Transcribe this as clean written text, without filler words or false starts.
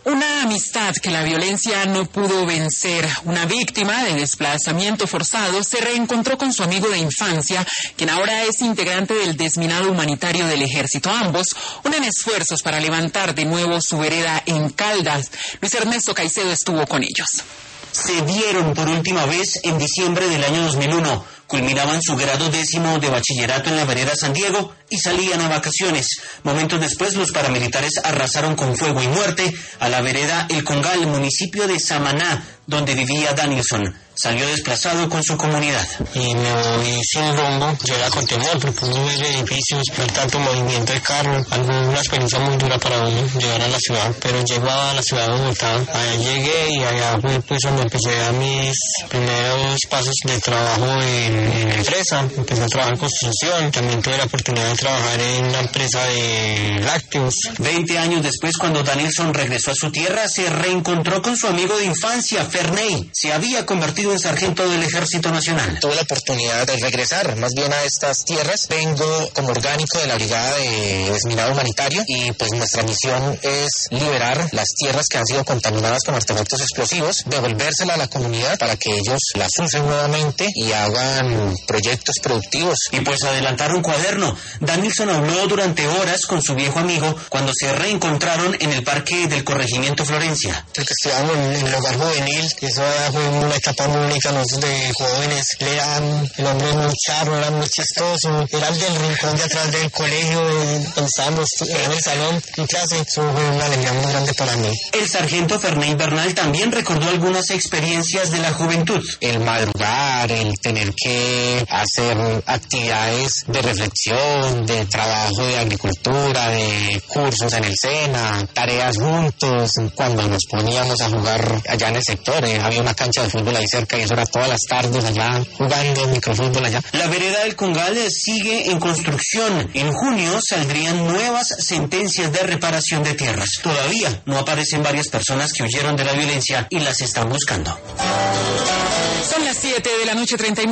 Una amistad que la violencia no pudo vencer. Una víctima de desplazamiento forzado se reencontró con su amigo de infancia, quien ahora es integrante del desminado humanitario del Ejército. Ambos unen esfuerzos para levantar de nuevo su vereda en Caldas. Luis Ernesto Caicedo estuvo con ellos. Se vieron por última vez en diciembre del año 2001. Culminaban su grado 10º de bachillerato en la vereda San Diego y salían a vacaciones. Momentos después, los paramilitares arrasaron con fuego y muerte a la vereda El Congal, municipio de Samaná, donde vivía Danielson. Salió desplazado con su comunidad. Y me moví sin rumbo, yo era con temor, porque uno ve edificios, no tanto movimiento de carro, una experiencia muy dura para uno llegar a la ciudad, pero llego a la ciudad de Bogotá, allá llegué y allá fue pues donde empecé a dar mis primeros pasos de trabajo en empresa, empecé a trabajar en construcción, también tuve la oportunidad de trabajar en una empresa de lácteos. 20 años después, cuando Danielson regresó a su tierra, se reencontró con su amigo de infancia, Ferney. Se había convertido en sargento del Ejército Nacional. Tuve la oportunidad de regresar más bien a estas tierras. Vengo como orgánico de la Brigada de Desminado Humanitario y pues nuestra misión es liberar las tierras que han sido contaminadas con artefactos explosivos, devolvérselas a la comunidad para que ellos las usen nuevamente y hagan proyectos productivos. Y pues adelantar un cuaderno. Danielson habló durante horas con su viejo amigo cuando se reencontraron en el parque del corregimiento Florencia. El que estudiamos en el hogar juvenil, eso fue una etapa muy única nosotros de jóvenes. Él era el hombre muy charro, era muy chistoso, era el del rincón de atrás del colegio, estábamos en el salón, en clase. Eso fue una alegría muy grande para mí. El sargento Ferney Bernal también recordó algunas experiencias de la juventud. El madrugar, el tener que hacer actividades de reflexión, de trabajo de agricultura, de cursos en el SENA, tareas juntos, cuando nos poníamos a jugar allá en el sector, había una cancha de fútbol ahí cerca y eso era todas las tardes allá jugando microfútbol allá. La vereda del Congal sigue en construcción. En junio saldrían nuevas sentencias de reparación de tierras. Todavía no aparecen varias personas que huyeron de la violencia y las están buscando. Son las 7 de la noche, 39.